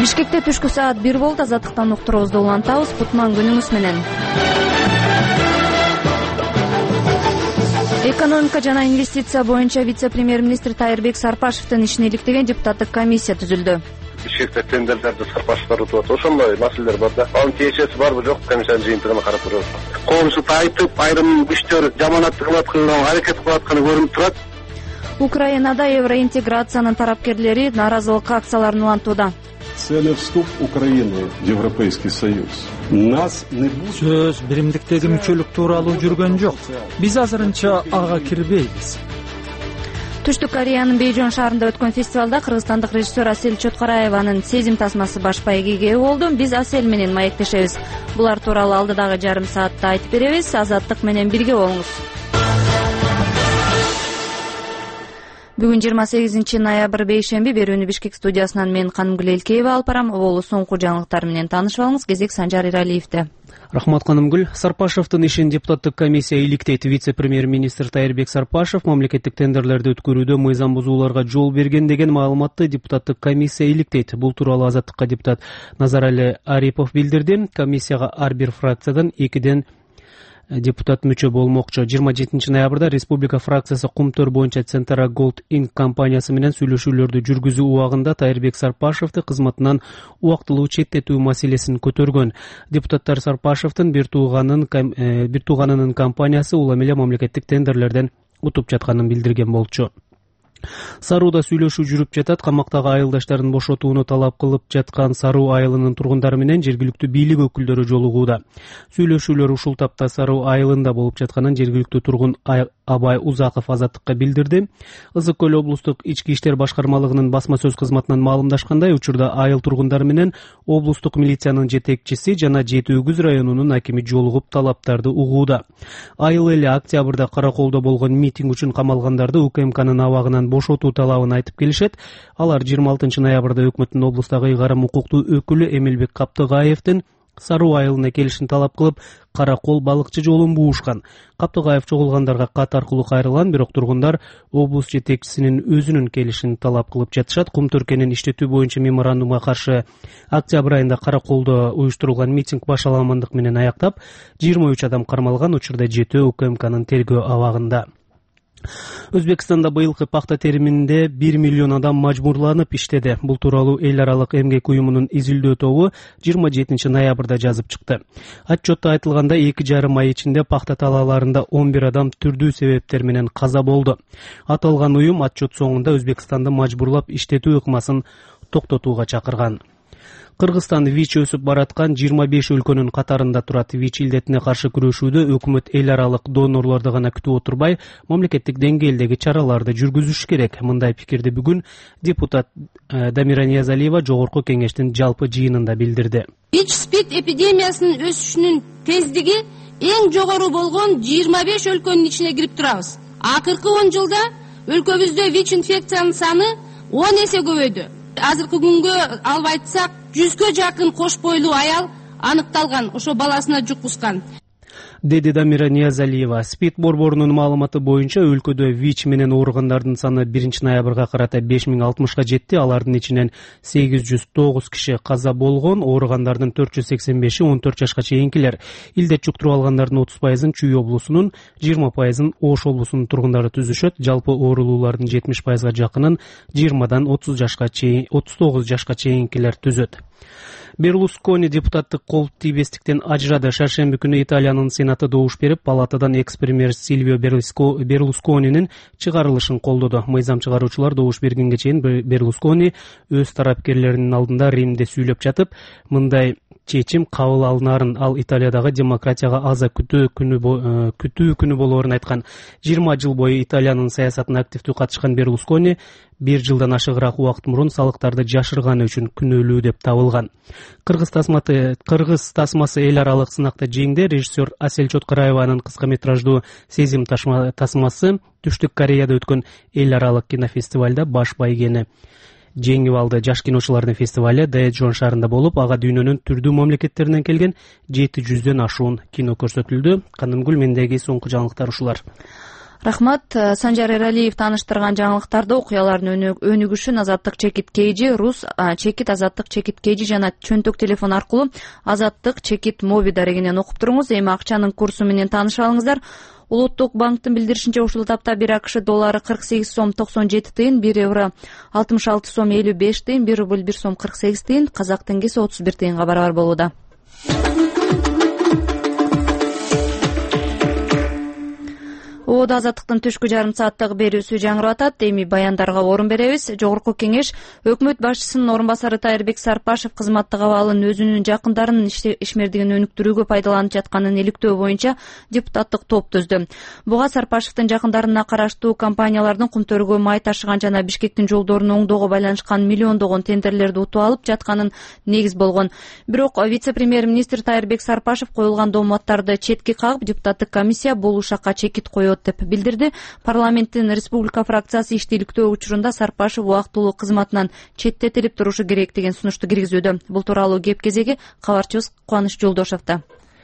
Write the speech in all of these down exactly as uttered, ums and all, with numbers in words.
Бишкекте түшкү саат бир болду. Азаттыктан уктуруубузду улантабыз. Кутман күнүңүз менен. Экономика жана инвестиция боюнча вице-премьер-министр Тайырбек Сарпашевдин ишин иликтеген депутаттык комиссия түзүлдү. Бишкекте тендерлерди Сарпашевдер утуп атат. Ошондой маселелер бар да. Анын тиешеси барбы жок, комиссиянын жыйынтыгына карап турабыз. Коомчулукты айтып, айрым күчтөр жаманат кылып аткан, аракет кылып атканы көрүнүп турат. Украинада евроинтеграциянын тарапкерлери наразылык акцияларын улантууда. Целый вступ Украины в Европейский Союз. Нас не будет. Сөз биримдиктеги мүчөлүк тууралуу жүргөн жок. Биз азырынча ага кирбейбиз. Түштүк Кореянын Бейжон шаарында өткөн фестивалда кыргызстандык режиссер Асель Чоткараеванын «Сезим тасмасы» баш байгеге ээ болду. Биз Асель менен маектешебиз. Булар тууралуу алдыдагы жарым саатта айтып беребиз. Азаттык менен бирге болуңуз. Бүгүн жыйырма сегизинчи ноябрь бейшемби. Берүүнү Бишкек студиясынан мен Канымгүл Элкеева алып барам. Оболу соңку жаңылыктар менен таанышып алыңыз. Кезек Санжар Иралиевде. Рахмат Канымгүл. Сарпашевдин ишин депутаттык комиссия иликтейт. Вице-премьер-министр Тайырбек Сарпашев мамлекеттик тендерлерди өткөрүүдө мыйзам бузууларга жол берген деген маалыматты депутаттык комиссия иликтейт. Бул тууралуу Азаттыкка депутат Назарали Арипов билдирди. Комиссияга ар бир фракциядан экиден депутат мүчө болмокчу. жыйырма жетинчи ноябрда республика фракциясы Кумтөр боюнча Центра Голд Инк компаниясы менен сүйлөшүүлөрдү жүргүзүү убагында Тайырбек Сарпашевди кызматынан убактылуу четтетүү маселесин көтөргөн. Депутаттар Сарпашевдин бир тууганын бир тууганынын компаниясы улам эле мамлекеттик тендерлерден утуп жатканын билдирген болчу. Сарууда сүйлөшүү жүрүп жатат. Камактагы айылдаштарын бошотууну талап кылып жаткан Саруу айылынын тургундары менен жергиликтүү бийлик өкүлдөрү жолугууда. Сүйлөшүүлөр ушул тапта Саруу айылында болуп жатканын жергиликтүү тургун Абай Узаков Азаттыкка билдирди. Ызык көл облустук ички иштер башкармалыгынын басма сөз кызматынан маалымдашкандай, учурда айыл тургундары менен облустук милициянын жетекчиси жана Жети Өгүз районунун акими жолугуп талаптарды угууда. Айыл эли октябрда Караколдо болгон митинг үчүн камалгандарды УКМКнын абагынан бошотуу талабын айтып келишет. Алар жыйырма алтынчы ноябрда өкмөттүн облустагы ыйгарым укуктуу өкүлү Эмилбек Каптыгаевдин Саруу айылына келишин талап кылып, Каракол балыкчы жолун буушкан. Каптыгаев чогулгандарга кат аркылуу кайрылган, бирок тургундар облус жетекчисинин өзүнүн келишин талап кылып жатышат. Кумтөркенин иштетүү боюнча меморандумга каршы октябрь айында Караколдо уюштурулган митинг башаламандык менен аяктап, жыйырма үч адам кармалган. Учурда жетөө УКМКнын тергөө абагында. Өзбекстанда быйылкы пахта териминде бир миллион адам мажбурланып иштеди. Бул тууралуу эл аралык эмгек уюмунун изилдөө тобу жыйырма жетинчи ноябрда жазып чыкты. Отчетто айтылганда эки жарым ай ичинде пахта талааларында он бир адам түрдүү себептер менен каза болду. Аталган уюм отчет соңунда Өзбекстанды мажбурлап иштетүү ыкмасын токтотууга чакырган. Кыргызстан ВИЧ өсүп бараткан жыйырма беш өлкөнүн катарында турат. ВИЧ илдетине каршы күрөшүүдө өкмөт эл аралык донорлорду гана күтүп отурбай, мамлекеттик деңгээлдеги чараларды жүргүзүш керек. Мындай пикирди бүгүн депутат Дамира Ниязалиева Жогорку кеңештин жалпы жыйынында билдирди. ВИЧ-СПИД эпидемиясынын өсүшүнүн тездиги эң жогору болгон жыйырма беш өлкөнүн ичине кирип турабыз. Акыркы он жылда өлкөбүздө ВИЧ инфекциянын саны он эсе көбөйдү. Азыркы күнгө алып айтсак, жүзгө жакын кош бойлуу аял аныкталган, ошо баласына жуккузган. Деди Дамира Ниязалиева. СПИД борборунун маалыматы боюнча өлкөдө ВИЧ менен ооругандардын саны биринчи ноябрга карата беш миң алтымышка жетти. Алардын ичинен сегиз жүз тогуз киши каза болгон. Ооругандардын төрт жүз сексен беши он төрт жашка чейинкилер. Илдет жуктуруп алгандардын отуз пайызын Чүй облусунун, жыйырма пайызын Ош облусунун тургундары түзүшөт. Жалпы оорулуулардын жетимиш пайызга жакынын жыйырмадан отуз жашка чейин, отуз тогуз жашка чейинкилер түзөт. Берлускони депутаттык кол тийбестиктен ажырады. Шаршемби күнү Италиянын сенаты добуш берип, палатадан экс-премьер Сильвио Берлусконинин чыгарылышын колдоду. Мыйзам чыгаруучулар добуш бергенге чейин Берлускони өз тарапкерлеринин алдында Римде сүйлөп жатып, мындай чечим кабыл алынарын, ал Италиядагы демократияга аза күтүү күнү күтүү күнү болоорун айткан. жыйырма жыл бою Италиянын саясатына активдүү катышкан Берлускони бир жылдан ашыгыраак убакыт мурун салыктарды жашырганы үчүн күнөөлүү деп табылган. Кыргыз тасмасы Кыргыз тасмасы эл аралык сынакта жеңди. Режиссер Асель Чоткараеванын кыскаметраждуу «Сезим тасмасы» Түштүк Кореяда өткөн эл аралык кинофестивалда баш байгени жеңип алды. Жаш киночулардын фестивали Даэджон шаарында болуп, ага дүйнөнүн түрдүү мамлекеттеринен келген жети жүздөн ашуун кино көрсөтүлдү. Канымгүл, мендеги соңку жаңылыктар ушулар. Рахмат. Санжар Эралиев тааныштырган жаңылыктарды, окуялардын өнүгүшүн Азаттык чекит кейжи, Рус чекит Азаттык чекит кейжи жана чөнтөк телефон аркылуу Азаттык чекит моби дарегинен окуп туруңуз. Эми акчанын курсу менен тааныша алыңыздар. Улуттук банктын билдиришинче ушул тапта бир АКШ доллары кырк сегиз сом токсон жети тыйын, бир евро алтымыш алты сом элүү беш тыйын, бир рубль бир сом кырк сегиз тыйын, казак теңгеси отуз бир тыйынга барабар болууда. Оода Азаттыктын түшкү жарым сааттык берүүсү жаңырып атат. Эми баяндарга орун беребиз. Жогорку кеңеш өкмөт башчысынын орун басары Тайырбек Сарпашев кызматтык абалын өзүнүн жакындарынын ишмердигин өнүктүрүүгө пайдаланып жатканын иликтөө боюнча депутаттык топ түздү. Буга Сарпашевдин жакындарына караштуу компаниялардын Кумтөргө май ташыган жана Бишкектин жолдорун оңдоого байланышкан миллиондогон тендерлерди утуп алып жатканын негиз болгон. Бирок вице-премьер-министр Тайырбек Сарпашев коюлган дооматтарды четке кагып, депутаттык комиссия бул ушакка чекит коет деп билдирди. Парламенттин республика фракциясы иштийликтөө учурунда Сарпашев убактылуу кызматынан четтетилип турушу керек деген сунушту киргизүүдө. Бул тууралуу кеп кезеги кабарчыбыз Кубаныч Жолдошовдо.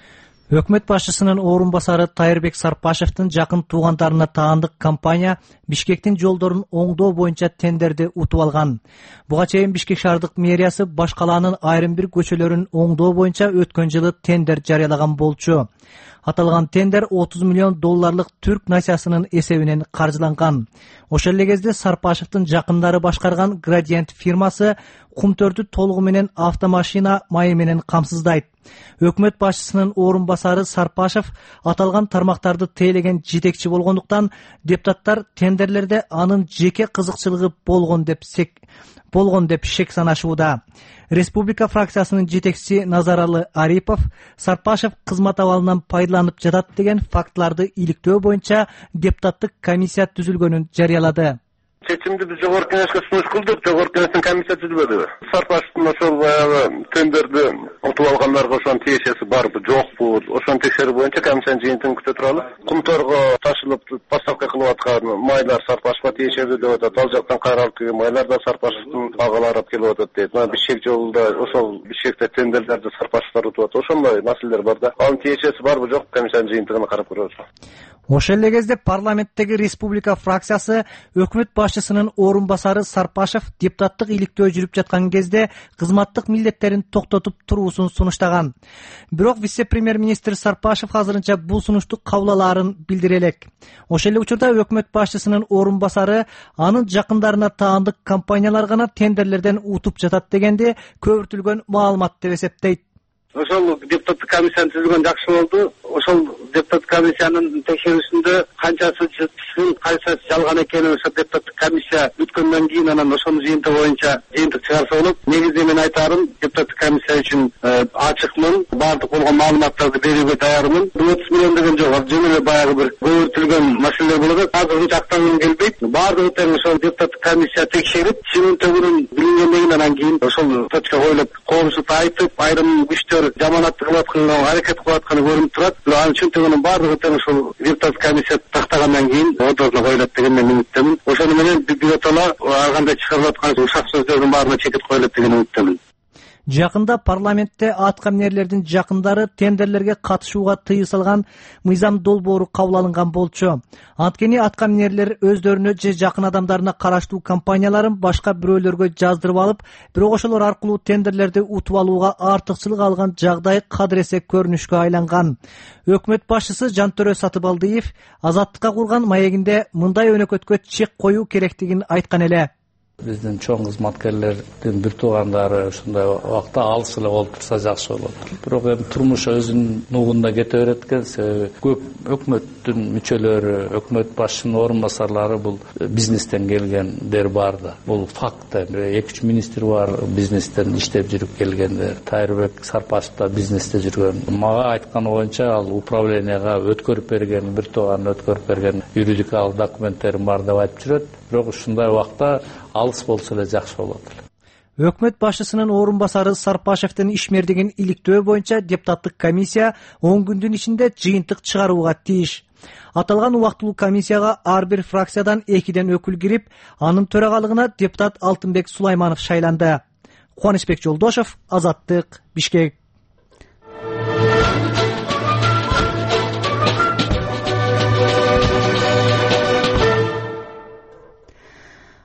Өкмөт башчысынын орун басары Тайырбек Сарпашевдин жакын туугандарына таандык компания Бишкектин жолдорун оңдоо боюнча тендерди утуп алган. Буга чейин Бишкек шаардык мэриясы баш калаанын айрым бир көчөлөрүн оңдоо боюнча өткөн жылы тендер жарыялаган болчу. Аталган тендер отуз миллион долларлык түрк насиясынын эсебинен каржыланган. Ошол эле кезде Сарпашевдин жакындары башкарган Градиент фирмасы Кумтөрдү толугу менен автомашина майы менен камсыздайт. Өкмөт башчысынын орун басары Сарпашев аталган тармактарды тейлеген жетекчи болгондуктан депутаттар тендерлерде анын жеке кызыкчылыгы болгон деп сек болгон деп шек санашууда. Республика фракциясынын жетекчиси Назаралы Арипов Сарпашев кызмат абалынан пайдаланып жатат деген фактыларды иликтөө боюнча депутаттык комиссия түзүлгөнүн жарыялады. Чечимди биз жогорку кеңешке сунуш кылдык, жогорку кеңештин комиссия түзүлбөдү. Сарпашевдин ошол баягы тендерди утуп алгандарга ошонун тиешеси барбы, жокпу, ошону текшерүү боюнча комиссиянын жыйынтыгын күтө туралы. Кумтөргө ташылып поставка кылып аткан майлар Сарпашевге тиешелүү деп атат. Ал жактан кайрылып келген майлар да Сарпашевдин агалары келип атат дейт. Мына Бишкек жолунда ошол Бишкекте тендерлерди Сарпашевдер утуп атат. Ошондой маселелер бар да. Анын тиешеси барбы, жок, комиссиянын жыйынтыгына карап көрөбүз. Ошол эле кезде парламенттеги республика фракциясы өкмөт башчысынын орун басары Сарпашев депутаттык иликтөө жүрүп жаткан кезде кызматтык милдеттерин токтотуп туруусун сунуштаган. Бирок вице-премьер-министр Сарпашев азырынча бул сунушту кабыл алаарын билдире элек. Ошол эле учурда өкмөт башчысынын орун басары анын жакындарына таандык компаниялар гана тендерлерден утуп жатат дегенде көбүртүлгөн маалымат деп эсептейт. Ошол депутаттык комиссиянын түзүлгөнү жакшы болду. Ошол депутаттык комиссиянын текшерүүсүндө канчасы чын, кайсысы жалган экенин ошол депутаттык комиссия бүткөндөн кийин анан ошонун жыйынтыгы боюнча жыйынтык чыгарса болот. Негизи мен айтарым, депутаттык комиссия үчүн ачыкмын, баардык болгон маалыматтарды берүүгө даярмын. отуз миллион деген жок, жөн эле баягы бир көбүртүлгөн маселелер болот. Азыр жактан келбейт. Баардыгы тең ошол депутаттык комиссия текшерип, чынын төгүнүн билингенден анан кийин ошол точка коюлуп, коомчулукка айтып, айрым күчтөр жаманатты кылып атканын, аракет кылып атканы көрүнүп турат. Анын чынтыгынын баардыгы тең ошол депутаттык комиссия тактагандан кийин ордосуна коюлат деген мен үмүттөмүн. Ошону менен биротала ар кандай чыгарылып аткан ушак сөздөрдүн баарына чекит коюлат деген үмүттөмүн. Жакында парламентте аткаминерлердин жакындары тендерлерге катышууга тыюу салган мыйзам долбоору кабыл алынган болчу. Анткени аткаминерлер өздөрүнө же жакын адамдарына караштуу компанияларын башка бирөөлөргө жаздырып алып, бирок ошолор аркылуу тендерлерди утуп алууга артыкчылык алган жагдай кадыресе көрүнүшкө айланган. Өкмөт башчысы Жантөрө Сатыбалдиев Азаттыкка курган маегинде мындай өнөкөткө чек коюу керектигин айткан эле. Биздин чоң кызматкерлердин бир туугандары ушундай убакта алыс эле болуп турса жакшы болот. Бирок эми турмуш өзүнүн нугунда кете берет экен. Себеби көп өкмөттүн мүчөлөрү, өкмөт башчынын орун басарлары бул бизнестен келгендер бар да. Бул факт. эки үч министр бар бизнестен иштеп жүрүп келгендер. Тайырбек Сарпашев да бизнесте жүргөн. Мага айтканы боюнча ал управленияга өткөрүп берген, бир тууган өткөрүп берген юридикалык документтерим бар деп айтып жүрөт. Бирок ушундай убакта алыс болсо эле жакшы болот. Өкмөт башчысынын орун басары Сарпашевдин ишмердигин иликтөө боюнча депутаттык комиссия он күндүн ичинде жыйынтык чыгарууга тийиш. Аталган убактылуу комиссияга ар бир фракциядан экиден өкүл кирип, анын төрагалыгына депутат Алтынбек Сулайманов шайланды. Кубанычбек Жолдошов, Азаттык, Бишкек.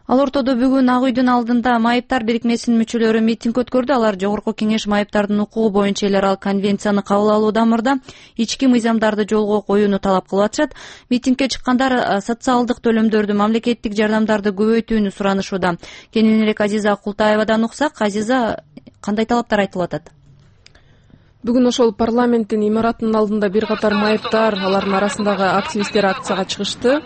Ал ортодо бүгүн Ак үйдүн алдында майыптар бирикмесинин мүчөлөрү митинг өткөрдү. Алар Жогорку Кеңеш майыптардын укугу боюнча эл аралык конвенцияны кабыл алуудан мурда ички мыйзамдарды жолго коюуну талап кылып атышат. Митингге чыккандар социалдык төлөмдөрдү, мамлекеттик жардамдарды көбөйтүүнү суранышууда. Кененирээк Азиза Култаевадан уксак, Азиза, кандай талаптар айтылып атат? Бүгүн ошол парламенттин имаратынын алдында бир катар майыптар, алардын арасындагы активисттер акцияга чыгышты.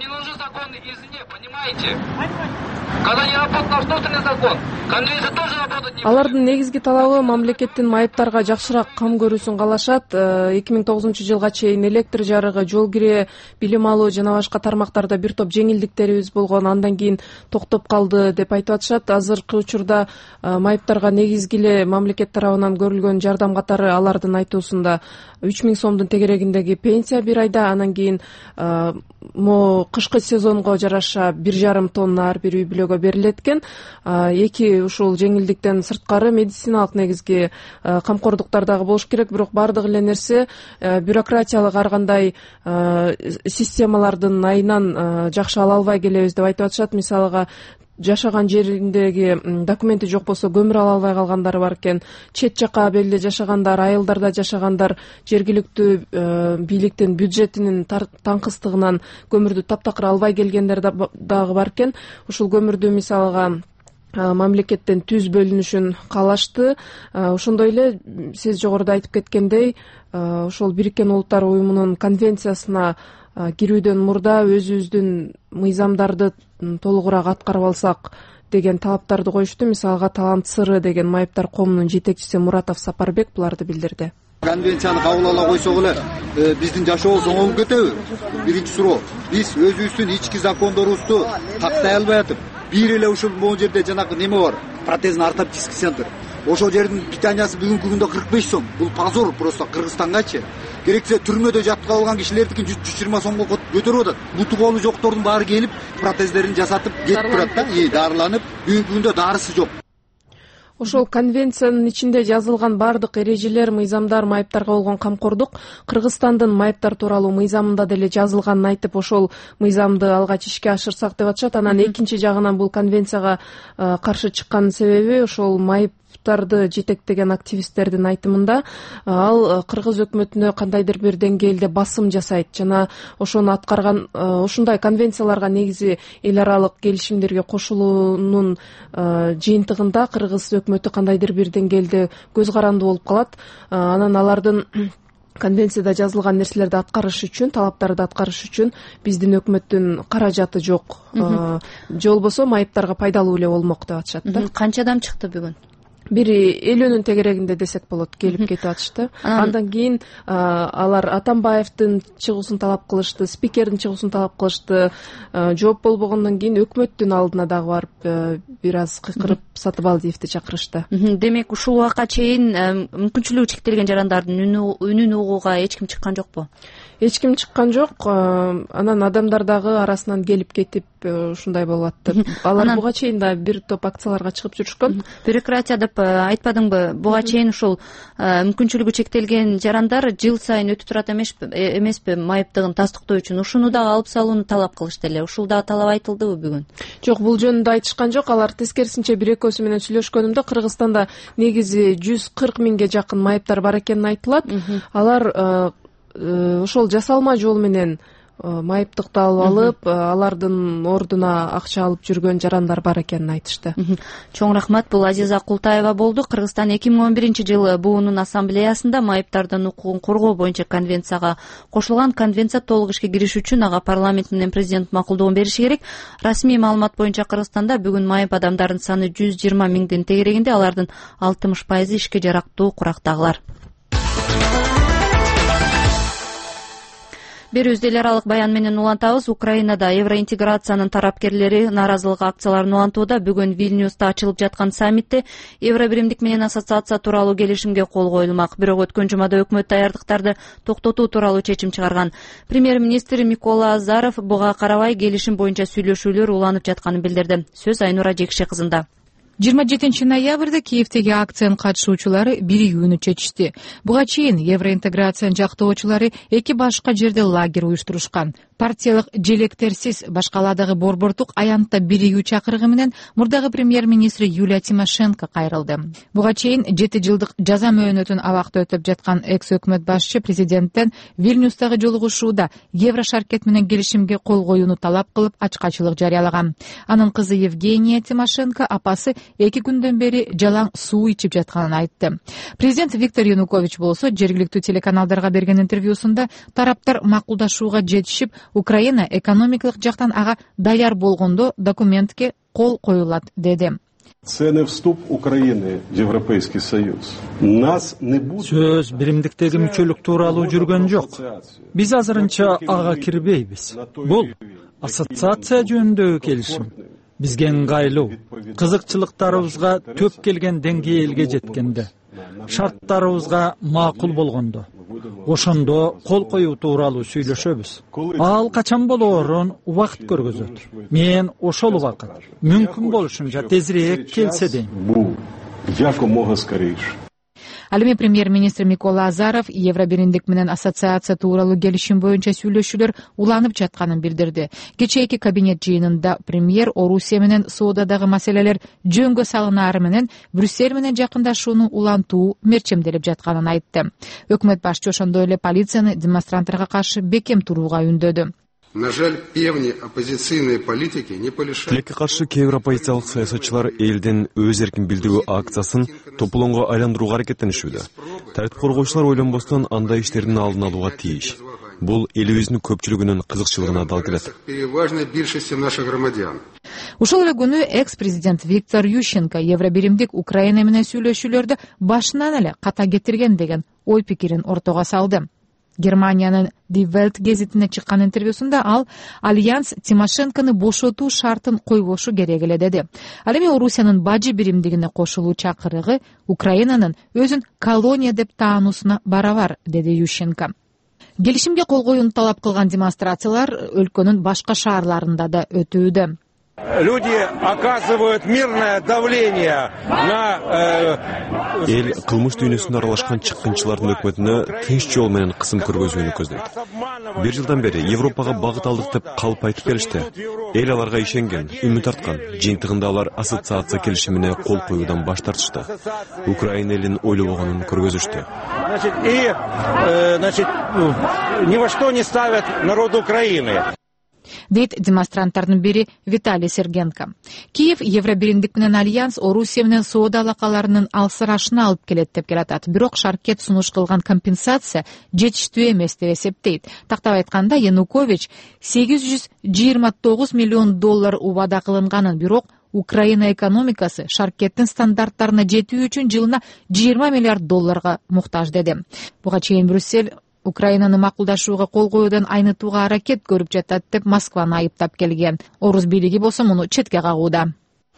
Когда не работает насильственный закон, конвенция тоже работать не будет. Алардын негизги талабы мамлекеттин майыптарга жакшыраак кам көрүүсүн каалашат. эки миң тогузунчу жылга чейин электр жарыгы, жол кире, билим алуу жана башка тармактарда бир топ жеңилдиктерибиз болгон, андан кийин токтоп калды деп айтып атышат. Азыркы учурда майыптарга негизги эле мамлекет тарабынан көрүлгөн жардам катары алардын айтуусунда үч миң сомдун тегерегиндеги пенсия бир айда, анан кийин могу кышкы сезонго жараша бир жарым тонна ар бир үй бүлөгө берилет экен. Эки ушул жеңилдиктен сырткары медициналык негизги камкордуктар дагы болуш керек, бирок бардык эле нерсе бюрократиялык ар кандай системалардын айынан жакшы ала албай келебиз деп айтып атышат. Мисалга, жашаган жериндеги документи жок болсо көмүр ала албай калгандары бар экен. Чет жака белде жашагандар, айылдарда жашагандар жергиликтүү бийликтин бюджетинин таңкыстыгынан көмүрдү таптакыр албай келгендер дагы бар экен. Ушул көмүрдү мисалга мамлекеттен түз бөлүнүшүн каалашты. Ошондой эле сиз жогоруда айтып кеткендей, ошол Бириккен Улуттар уюмунун конвенциясына кирүүдөн мурда өзүбүздүн мыйзамдарды толугураак аткарып алсак деген талаптарды коюшту. Мисалга, Талант Сыры деген майыптар коомунун жетекчиси Муратов Сапарбек буларды билдирди. Конвенцияны кабыл ала койсок эле биздин жашообуз оңолуп кетеби? Биринчи суроо. Биз өзүбүздүн ички закондорубузду тактай албай атып, бир эле ушул могу жерде жанагы неме бар, протездин ортоптический центр. Ошол жердин питаниясы бүгүнкү күндө кырк беш сом. Бул позор просто Кыргызстангачы. Керексе түрмөдө жатып калган кишилердикин жүз жыйырма сомго көтөрүп атат. Буту колу жоктордун баары келип протездерин жасатып кетип турат да, дарыланып, бүгүнкү күндө дарысы жок. Ошол конвенциянын ичинде жазылган бардык эрежелер, мыйзамдар, майыптарга болгон камкордук Кыргызстандын майыптар тууралуу мыйзамында деле жазылганын айтып, ошол мыйзамды алгач ишке ашырсак деп атышат. Анан экинчи жагынан бул конвенцияга каршы чыккан себеби ошол майыптарды жетектеген активисттердин айтымында ал кыргыз өкмөтүнө кандайдыр бир деңгээлде басым жасайт жана ошону аткарган ушундай конвенцияларга негизи эл аралык келишимдерге кошулуунун жыйынтыгында кыргыз өкмөтү кандайдыр бир деңгээлде көз каранды болуп калат. Анан алардын конвенцияда жазылган нерселерди аткарыш үчүн, талаптарды аткарыш үчүн биздин өкмөттүн каражаты жок. Же болбосо майыптарга пайдалуу эле болмок деп атышат да. Канча адам чыкты бүгүн? Бири элүүнүн тегерегинде десек болот, келип кетип атышты. Андан кийин алар Атамбаевдин чыгуусун талап кылышты, спикердин чыгуусун талап кылышты. Жооп болбогондон кийин өкмөттүн алдына дагы барып бир аз кыйкырып Сатыбалдиевди чакырышты. Демек, ушул убакка чейин мүмкүнчүлүгү чектелген жарандардын үнүн угууга эч ким чыккан жокпу? Эч ким чыккан жок. Анан адамдар дагы арасынан келип кетип ушундай болуп атты. Алар буга чейин да бир топ акцияларга чыгып жүрүшкөн. Бюрократия деп айтпадыңбы? Буга чейин ушул мүмкүнчүлүгү чектелген жарандар жыл сайын өтүп турат эмеспи майыптыгын тастыктоо үчүн? Ушуну дагы алып салууну талап кылышты эле. Ушул дагы талап айтылдыбы бүгүн? Жок, бул жөнүндө айтышкан жок. Алар тескерисинче бир экөөсү менен сүйлөшкөнүмдө Кыргызстанда негизи жүз кырк миңге жакын майыптар бар экенин айтылат. Алар ошол жасалма жол менен майыптыкты алып алып, алардын ордуна акча алып жүргөн жарандар бар экенин айтышты. Чоң рахмат. Бул Азиза Култаева болду. Кыргызстан эки миң он биринчи жылы буунун ассамблеясында майыптардын укугун коргоо боюнча конвенцияга кошулган. Конвенция толук ишке кириши үчүн ага парламент менен президент макулдугун бериши керек. Расмий маалымат боюнча Кыргызстанда бүгүн майып адамдардын саны жүз жыйырма миңдин тегерегинде, алардын алтымыш пайызы ишке жарактуу курактагылар. Берүүбүздү эл аралык баян менен улантабыз. Украинада евроинтеграциянын тарапкерлери нааразылык акцияларын улантууда. Бүгүн Вильнюста ачылып жаткан саммитте Евробиримдик менен ассоциация тууралуу келишимге кол коюлмак. Бирок өткөн жумада өкмөт даярдыктарды токтотуу тууралуу чечим чыгарган. Премьер-министр Микола Азаров буга карабай келишим боюнча сүйлөшүүлөр уланып жатканын билдирди. Сөз Айнура Жекше кызында. жыйырма жетинчи ноябрда Киевдеги акциянын катышуучулары биригүүнү чечишти. Буга чейин евроинтеграциянын жактоочулары эки башка жерде лагерь уюштурушкан. Партиялык желектерсиз башкаладагы борбордук аянтта биригүү чакырыгы менен мурдагы премьер-министри Юлия Тимошенко кайрылды. Буга чейин жети жылдык жаза мөөнөтүн абакта өтөп жаткан экс өкмөт башчы президенттен Вильнюстагы жолугушууда Еврошаркет менен келишимге кол коюуну талап кылып ачкачылык жарыялаган. Анын кызы Евгения Тимошенко апасы эки күндөн бери жалаң суу ичип жатканын айтты. Президент Виктор Янукович болсо жергиликтүү телеканалдарга берген интервьюсунда тараптар макулдашууга жетишип, Украина экономикалык жактан ага даяр болгондо документке кол коюлат деди. Цены вступ Украины в Европейский Союз. Нас не будет. Сөз биримдиктеги мүчөлүк тууралуу жүргөн жок. Биз азырынча ага кирбейбиз. Бул ассоциация жөнүндөгү келишим бизге ыңгайлуу. Кызыкчылыктарыбызга төп келген деңгээлге жеткенде, шарттарыбызга макул болгондо, ошондо кол коюу тууралуу сүйлөшөбүз. Ал качан болоорун убакыт көргөзөт. Мен ошол убакыт мүмкүн болушунча тезирээк келсе дейм. Бул якомога скорейше. Ал эми премьер-министр Микола Азаров Евробиримдик менен ассоциация тууралуу келишим боюнча сүйлөшүүлөр уланып жатканын билдирди. Кечээки кабинет жыйынында премьер Орусия менен соодадагы маселелер жөнгө салынаары менен Брюссель менен жакындашууну улантуу мерчемделип жатканын айтты. Өкмөт башчы ошондой эле полицияны демонстранттарга каршы бекем турууга үндөдү. На жаль, певни оппозиционные политики не полишают. Тилекке каршы кээ бир оппозициялык саясатчылар элдин өз эркин билдирүү акциясын тополоңго айландырууга аракеттенишүүдө. Тартип коргоочулар ойлонбостон андай иштердин алдын алууга тийиш. Бул элибиздин көпчүлүгүнүн кызыкчылыгына дал келет. Переважной биршести наших громадян. Ошол эле күнү экс-президент Виктор Ющенко Евробиримдик Украина менен сүйлөшүүлөрдү башынан эле ката кетирген деген ой пикирин ортого салды. Германиянын Die Welt гезитине чыккан интервьюсунда ал Альянс Тимошенконы бошотуу шартын койбошу керек эле деди. Ал эми Орусиянын бажы биримдигине кошулуу чакырыгы Украинанын өзүн колония деп таануусуна барабар, деди Ющенко. Келишимге кол коюуну талап кылган демонстрациялар өлкөнүн башка шаарларында да өтүүдө. Люди оказывают мирное давление на эл кылмыш дүйнөсүндө аралашкан чыккынчылардын өкмөтүнө тынч жол менен кысым көргөзүүнү көздөйт. Бир жылдан бери Европага багыт алдык деп калп айтып келишти. Эл аларга ишенген, үмүт арткан. Жыйынтыгында алар ассоциация келишимине кол коюудан баш тартышты. Украина элин ойлобогонун көргөзүштү. Значит, и значит, ни во что не ставят народ Украины. Дейт демонстранттардын бири Виталий Сергенко. Киев Евробиримдик менен Альянс Орусия менен соода алакаларынын алсырашына алып келет деп келатат. Бирок Шаркет сунуш кылган компенсация жетиштүү эмес деп эсептейт. Тактап айтканда, Янукович сегиз жүз жыйырма тогуз миллион доллар убада кылынганын, бирок Украина экономикасы Шаркеттин стандарттарына жетүү үчүн жылына жыйырма миллиард долларга муктаж деди. Буга чейин Брюссель Украинаны макулдашууга кол коюудан айнытууга аракет көрүп жатат деп Москваны айыптап келген. Орус бийлиги болсо муну четке кагууда.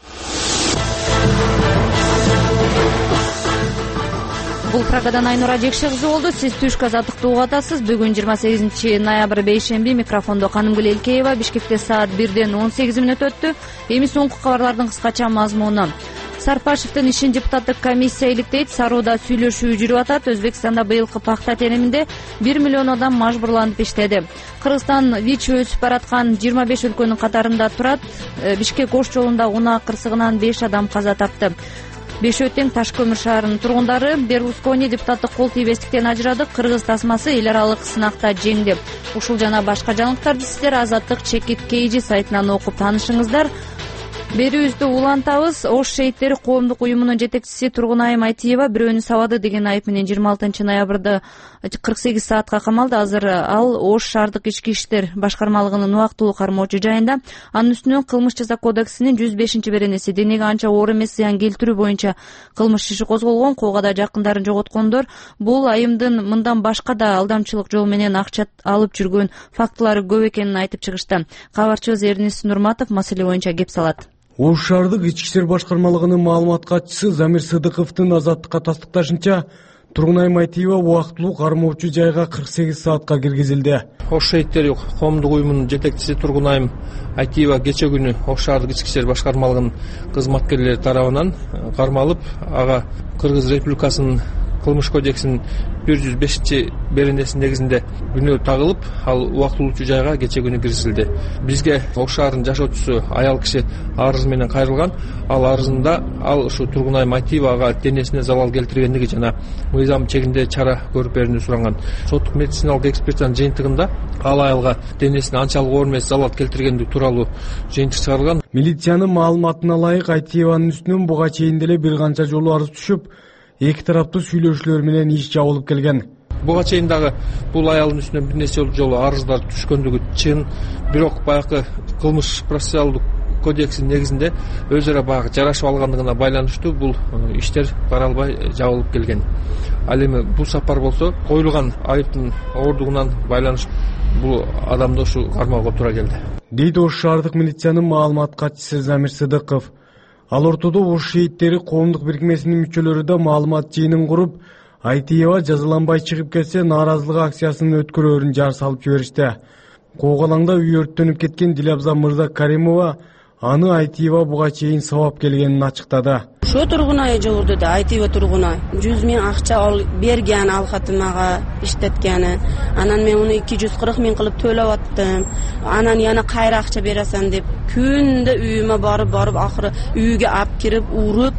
Бул Прагадан Айнура Жекше кызы болду. Сиз Түшк азаттыкты угуп атасыз. Бүгүн жыйырма сегизинчи ноябрь бейшемби. Микрофондо Канымгүл Элкеева. Бишкекте саат бирден он сегиз мүнөт өттү. Эми соңку кабарлардын кыскача мазмуну. Сарпашевдин ишин депутаттык комиссия иликтейт. Сарууда сүйлөшүү жүрүп атат. Өзбекстанда быйылкы пахта териминде бир миллион адам мажбурланып иштеди. Кыргызстан ВИЧ өсүп бараткан жыйырма беш өлкөнүн катарында турат. Бишкек Ош жолунда унаа кырсыгынан беш адам каза тапты. Бешөтең Таш көмүр шаарынын тургундары Берлускони депутаттык кол тийбестиктен ажырады. Кыргыз тасмасы эл аралык сынакта жеңди. Ушул жана башка жаңылыктарды сиздер Азаттык Чекит Кейжи сайтынан окуп таанышыңыздар. Берүүбүздү улантабыз. Ош шейиттери коомдук уюмунун жетекчиси Тургунай Майтиева бирөөнү сабады деген айып менен жыйырма алтынчы ноябрда кырк сегиз саатка камалды. Азыр ал Ош шаардык ички иштер башкармалыгынын убактылуу кармоочу жайында. Анын үстүнөн кылмыш жаза кодексинин жүз бешинчи беренеси денеге анча оор эмес зыян келтирүү боюнча кылмыш иши козголгон. Куугада жакындарын жоготкондор бул айымдын мындан башка да алдамчылык жол менен акча алып жүргөн фактылары көп экенин айтып чыгышты. Кабарчыбыз Эрнис Нурматов маселе боюнча кеп салат. Ош шаардык ички иштер башкармалыгынын маалымат катчысы Замир Сыдыковдун Азаттыкка тастыкташынча, Тургунай Майтиева убактылуу кармоочу жайга кырк сегиз саатка киргизилди. Ош шейиттери коомдук уюмунун жетекчиси Тургунай Майтиева кече күнү Ош шаардык ички ишер башкармалыгынын кызматкерлери тарабынан кармалып, ага Кыргыз Республикасынын кылмыш кодексинин бир жүз бешинчи беренеси негизинде күнөө тагылып, ал убактылуучу жайга кече күнү киргизилди. Бизге Ош шаарынын жашоочусу аял киши арыз менен кайрылган. Ал арызында ал ушу Тургунай Майтиевага денесине залал келтиргендиги жана мыйзам чегинде чара көрүп берүүнү суранган. Соттук медициналык экспертизанын жыйынтыгында ал аялга денесине анчалык оор эмес залал келтиргендиги тууралуу жыйынтык чыгарылган. Милициянын маалыматына ылайык Айтиеванын үстүнөн буга чейин деле бир канча жолу арыз түшүп, эки тараптуу сүйлөшүүлөр менен иш жабылып келген. Буга чейин дагы бул аялдын үстүнөн бир нече жолу арыздар түшкөндүгү чын, бирок баягы кылмыш процессуалдык кодексинин негизинде өз ара баягы жарашып алгандыгына байланыштуу бул иштер каралбай жабылып келген. Ал эми бул сапар болсо коюлган айыптын оордугунан байланыштуу бул адамды ушу кармоого туура келди. Дейт Ош шаардык милициянын маалымат катчысы Замир Сыдыков. Ал ортодо Ош шейиттери коомдук бирикмесинин мүчөлөрү да маалымат жыйынын куруп, Айтиева жазаланбай чыгып кетсе нааразылык акциясынын өткөрөөрүн жар салып жиберишти. Коогалаңда үй өрттөнүп кеткен Дилябза Мырза Каримова аны Айтиева буга чейин сабап келгенин ачыктады. Ошо Тургунай жогорду да Айтиева Тургунай жүз миң акча берген ал катымага иштеткени. Анан мен уну эки жүз кырк миң кылып төлөп аттым. Анан яна кайра акча бересен деп күндө үйүмө барып барып акыры үйгө алып кирип уруп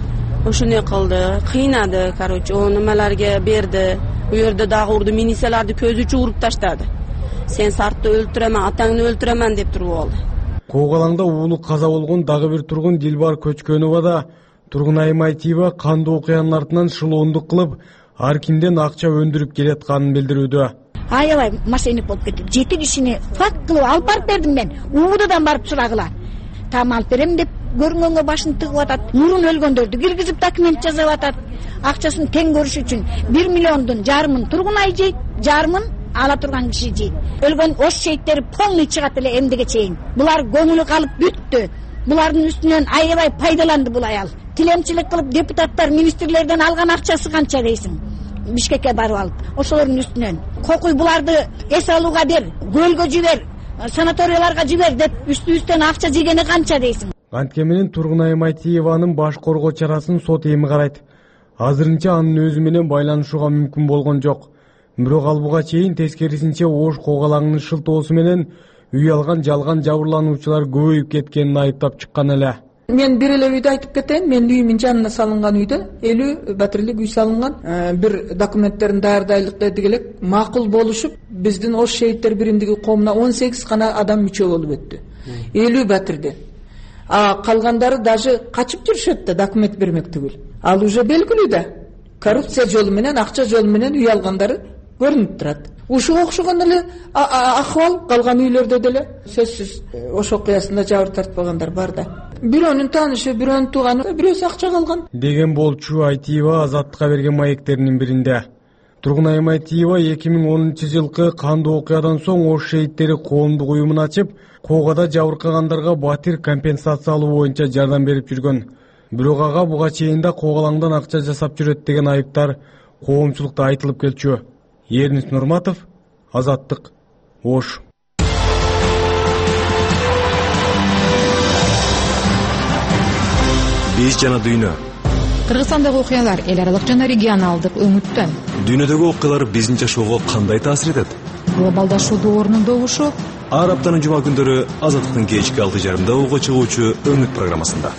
ошоне кылды, кыйнады, короче, о немелерге берди. Бу жерде дагы урду, миниселерди көзүчө уруп таштады. Сен Сартты өлтүрөмөн, атаңды өлтүрөмөн деп туруп алды. Коогалаңда уулу каза болгон дагы бир тургун Дилбар Көчкөнова да Тургунай Майтиева кандуу окуянын артынан шылоондук кылып, ар кимден акча өндүрүп келатканын билдирүүдө. Аябай мошенник болуп кетти. Жети кишини факт кылып алып барып бердим мен. Уудадан барып сурагыла. Там алып берем деп көрүнгөнгө башын тыгып атат. Мурун өлгөндөрдү киргизип документ жазып атат. Акчасын тең көрүш үчүн бир миллиондун жарымын Тургунай жейт, жарымын ала турган киши жейт. Өлгөн Ош шейиттери полный чыгат эле эмдиге чейин. Булар көңүлү калып бүттү. Булардын үстүнөн аябай пайдаланды бул аял. Тилемчилик кылып депутаттар, министрлерден алган акчасы канча дейсиң? Бишкекке барып алып, ошолордун үстүнөн кокуй буларды эс алууга бер, көлгө жибер, санаторияларга жибер деп үстү-үстөн акча жегени канча дейсиң? Анткени Тургунай Майтиеванын баш коргоо чарасын сот эми карайт. Азырынча анын өзү менен байланышууга мүмкүн болгон жок. Бирок ал буга чейин тескерисинче Ош коогалаңынын шылтоосу менен үй алган жалган жабырлануучулар көбөйүп кеткенин айыптап чыккан эле. Мен бир эле үйдү айтып кетейин. Мен үйүмүн жанына салынган үйдө элүү батирлик үй салынган. Бир документтерин даярдайлык дедик элек, макул болушуп, биздин Ош шейиттер биримдиги коомуна он сегиз гана адам мүчө болуп өттү. элүү батирден. А калгандары даже качып жүрүшөт да, документ бермек түгүл. Ал уже белгилүү да. Коррупция жолу менен, акча жолу менен үй алгандары көрүнүп турат. Ушуга окшогон эле акыбал калган үйлөрдө деле сөзсүз Ош окуясында жабыр тартпагандар бар да. Бирөөнүн таанышы, бирөөнүн тууганы, бирөөсү акча калган. Деген болчу Айтиева Азаттыкка берген маектеринин биринде. Тургунай Майтиева эки миң онунчу жылкы кандуу окуядан соң Ош шейиттери коомдук уюмун ачып, коогада жабыркагандарга батир компенсациялоо боюнча жардам берип жүргөн. Бирок ага буга чейин да коогалаңдан акча жасап жүрөт деген айыптар коомчулукта айтылып келчү. Ернис Нурматов, Азаттык, Ош. Биз жана дүйнө. Кыргызстандагы окуялар эл аралык жана регионалдык өңүттөн. Дүйнөдөгү окуялар биздин жашоого кандай таасир этет? Глобалдашуу доорунун добушу. Ар аптанын жума күндөрү Азаттыктын кечки алты жарымда угу чыгуучу өңүт программасында.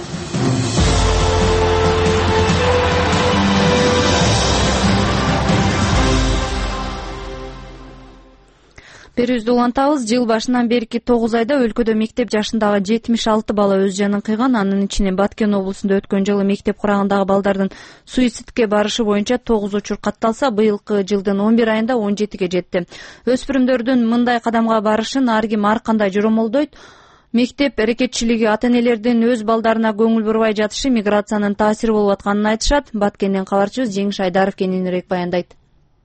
Берүүбүздү улантабыз. Жыл башынан берки тогуз айда өлкөдө мектеп жашындагы жетимиш алты бала өз жанын кыйган. Анын ичинен Баткен облусунда өткөн жылы мектеп курагындагы балдардын суицидке барышы боюнча тогуз учур катталса, быйылкы жылдын он бир айында он жетиге жетти. Өспүрүмдөрдүн мындай кадамга барышын ар ким ар кандай жоромолдойт. Мектеп аракетчилиги ата-энелердин өз балдарына көңүл бурбай жатышы миграциянын таасири болуп атканын айтышат. Баткенден кабарчыбыз Жеңиш Айдаров кененирээк баяндайт.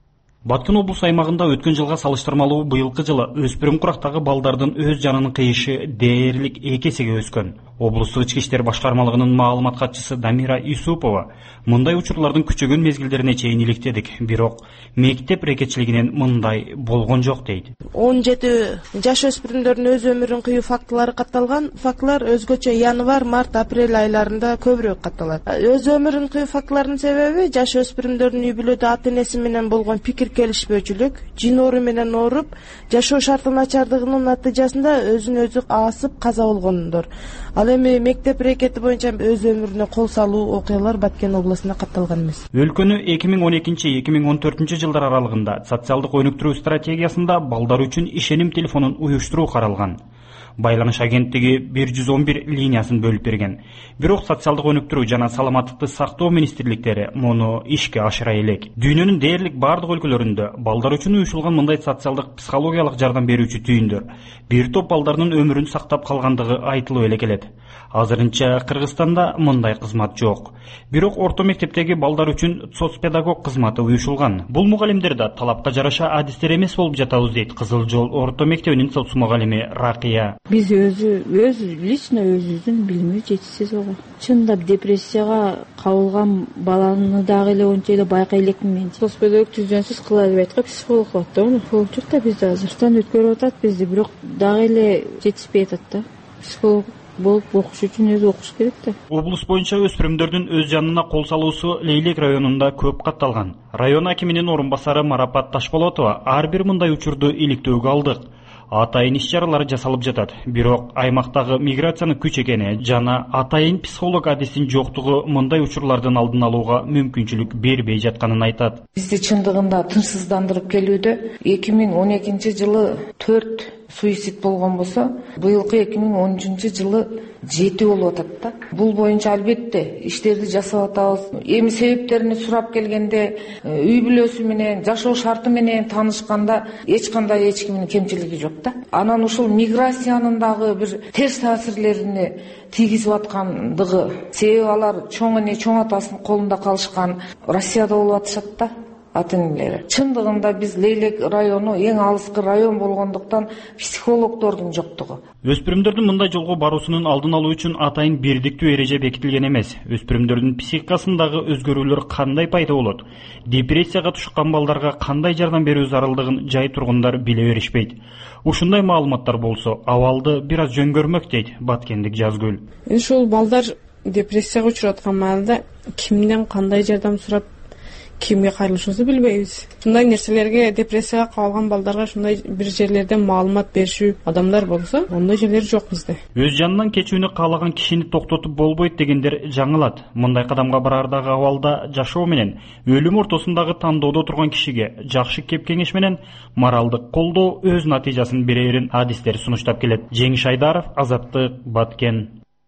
Баткен облус аймагында өткөн жылга салыштырмалуу быйылкы жылы өспүрүм курактагы балдардын өз жанынын кыйышы дээрлик эки эсеге өскөн. Облустук ички иштер башкармалыгынын маалымат катчысы Дамира Юсупова мындай учурлардын күчөгөн мезгилдерине чейин иликтедик, бирок мектеп рекетчилигинен мындай болгон жок дейт. он жети жаш өспүрүмдөрдүн өз өмүрүн кыюу фактылары катталган. Фактылар өзгөчө январь, март, апрель айларында көбүрөөк катталат. Өз өмүрүн кыюу фактыларынын себеби жаш өспүрүмдөрдүн үй бүлөдө ата энеси менен болгон пикир келишпөөчүлүк, жин оору менен ооруп, жашоо шартынын начардыгынын натыйжасында өзүн өзү асып каза болгондор. Ал эми мектеп рекети боюнча өз өмүрүнө кол салуу окуялар Баткен областында катталган эмес. Өлкөнү эки миң он экинчи — эки миң он төртүнчү жылдар аралыгында социалдык өнүктүрүү стратегиясында балдар үчүн ишеним телефонун уюштуруу каралган. Байланыш агенттиги бир жүз он бир линиясын бөлүп берген. Бирок социалдык өнүктүрүү жана саламаттыкты сактоо министрликтери муну ишке ашыра элек. Дүйнөнүн дээрлик бардык өлкөлөрүндө балдар үчүн уюшулган мындай социалдык психологиялык жардам берүүчү түйүндөр бир топ балдардын өмүрүн сактап калгандыгы айтылып эле келет. Азырынча Кыргызстанда мындай кызмат жок. Бирок орто мектептеги балдар үчүн соцпедагог кызматы уюшулган. Бул мугалимдер да талапка жараша адистер эмес болуп жатабыз дейт Кызыл Жол орто мектебинин соц мугалими Ракия. Биз өзү өз лично өзүбүздүн билими жетишсиз болгон. Чындап депрессияга кабылган баланы дагы эле ончо эле байкай элекмин мен. Соцпедагог түздөнсүз кыла албайт го, психолог болот да муну. Болуп жүр да бизде азыр. Стан өткөрүп атат бизди, бирок дагы эле жетишпей атат да. Психолог болуп окуш үчүн өзү окуш керек да. Облус боюнча өспүрүмдөрдүн өз жанына кол салуусу Лейлек районунда көп катталган. Район акиминин орун басары Марапат Ташболотова ар бир мындай учурду иликтөөгө алдык. Атайын иш-чаралар жасалып жатат. Бирок аймактагы миграциянын күч экени жана атайын психолог адистин жоктугу мындай учурлардын алдын алууга мүмкүнчүлүк бербей жатканын айтат. Бизди чындыгында тынчсыздандырып келүүдө эки миң он экинчи жылы төрт суицид болгон болсо, быйылкы эки миң он үчүнчү жылы жети болуп атат да. Бул боюнча албетте иштерди жасап атабыз. Эми себептерин сурап келгенде, үй бүлөсү менен, жашоо шарты менен таанышканда эч кандай эч кимдин кемчилиги жок да. Анан ушул миграциянын дагы бир терс таасирлерине тийгизип аткандыгы, себеби алар чоң эне, чоң атасынын колунда калышкан, Россияда болуп атышат да. Ата-энелери. Чындыгында биз Лейлек району эң алыскы район болгондуктан психологдордун жоктугу. Өспүрүмдөрдүн мындай жолго баруусунун алдын алуу үчүн атайын бирдиктүү эреже бекитилген эмес. Өспүрүмдөрдүн психикасындагы өзгөрүүлөр кандай пайда болот? Депрессияга тушкан балдарга кандай жардам берүү зарылдыгын жай тургундар биле беришпейт. Ушундай маалыматтар болсо, абалды бир аз жөнгөрмөк дейт Баткендик Жазгүл. Ушул балдар депрессияга учуруп аткан маалда кимден кандай жардам сурап кимге кайрылышыбызды билбейбиз. Ушундай нерселерге, депрессияга кабылган балдарга ушундай бир жерлерден маалымат беришүү адамдар болсо, ондой жерлер жок бизде. Өз жанынан кечүүнү каалаган кишини токтотуп болбойт дегендер жаңылат. Мындай кадамга барардагы абалда жашоо менен өлүм ортосундагы тандоодо турган кишиге жакшы кеп кеңеш менен моралдык колдоо өз натыйжасын берерин адистер сунуштап келет. Жеңиш Айдаров, Азаттык, Баткен.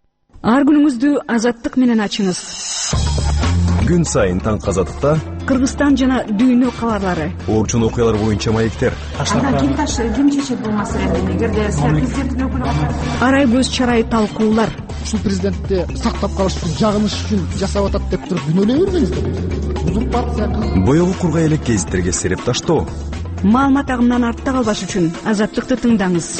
Ар күнүңүздү Азаттык менен ачыңыз. Күн сайын таңкы Азаттыкта Кыргызстан жана дүйнө кабарлары, орчун окуялар боюнча маектер. Анда ким таш ким чечет бул маселени? Эгерде президенттин өкүлү арай көз чарай талкуулар. Ушул президентти сактап калыш үчүн, жагыныш үчүн жасап атат деп туруп күнөөлөй бермеңиздер. Узурпация. Боёгу кургай элек гезиттерге сереп таштоо. Маалымат агымынан артта калбаш үчүн Азаттыкты тыңдаңыз.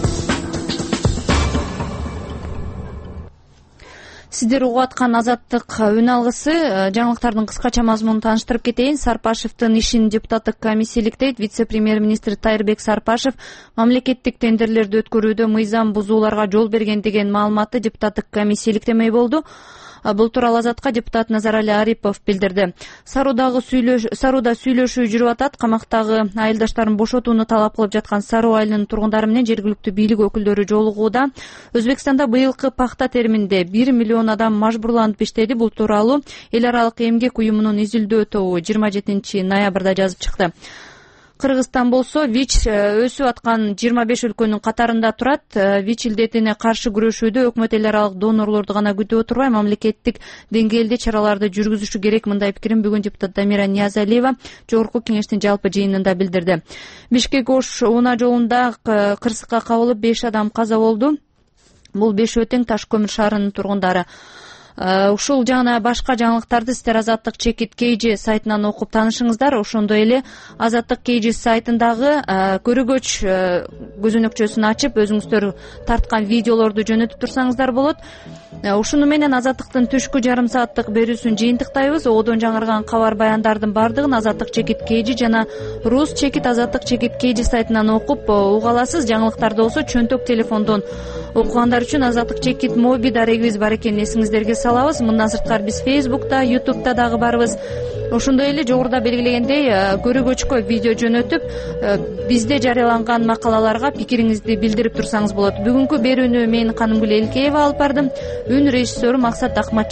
Сиздер угуп аткан Азаттык үн алгысы. Жаңылыктардын кыскача мазмунун тааныштырып кетейин. Сарпашевдин ишин депутаттык комиссия иликтейт. Вице-премьер-министр Тайырбек Сарпашев мамлекеттик тендерлерди өткөрүүдө мыйзам бузууларга жол берген деген маалыматты депутаттык комиссия иликтемей болду. Бул тууралуу Азатка депутат Назарали Арипов билдирди. Саруудагы сүйлөш Саруда сүйлөшүү жүрүп атат. Камактагы айылдаштарын бошотууну талап кылып жаткан Саруу айылынын тургундары менен жергиликтүү бийлик өкүлдөрү жолугууда. Өзбекстанда быйылкы пахта териминде бир миллион адам мажбурланып иштеди. Бул тууралуу Эл аралык эмгек уюмунун изилдөө тобу жыйырма жетинчи ноябрда жазып чыкты. Кыргызстан болсо ВИЧ өсүп аткан жыйырма беш өлкөнүн катарында турат. ВИЧ илдетине каршы күрөшүүдө өкмөт эл аралык донорлорду гана күтүп отурбай, мамлекеттик деңгээлде чараларды жүргүзүшү керек. Мындай пикирин бүгүн депутат Дамира Ниязалиева Жогорку кеңештин жалпы жыйынында билдирди. Бишкек Ош унаа жолунда кырсыкка кабылып беш адам каза болду. Бул Беш Өтең Таш көмүр шаарынын тургундары. ушул жана башка жаңылыктарды сиздер азаттык чекит kg сайтынан окуп таанышыңыздар. Ошондой эле азаттык kg сайтындагы көрөгөч көзөнөкчөсүн ачып өзүңүздөр тарткан видеолорду жөнөтүп турсаңыздар болот. Ушуну менен азаттыктын түшкү жарым сааттык берүүсүн жыйынтыктайбыз. Одон жаңырган кабар баяндардын бардыгын азаттык чекит kg жана рус чекит азаттык чекит kg сайтынан окуп уга аласыз. Жаңылыктарды болсо чөнтөк телефондон окугандар үчүн азаттык чекит моби дарегибиз бар экенин эсиңиздерге салабыз. Мындан сырткары биз Facebook'та, YouTube'та дагы барбыз. Ошондой эле жогоруда белгилегендей көрөгөчкө видео жөнөтүп бизде жарыяланган макалаларга пикириңизди билдирип турсаңыз болот. Бүгүнкү берүүнү мен Канымгүл Элкеева алып бардым. Үн режиссеру Максат Акмат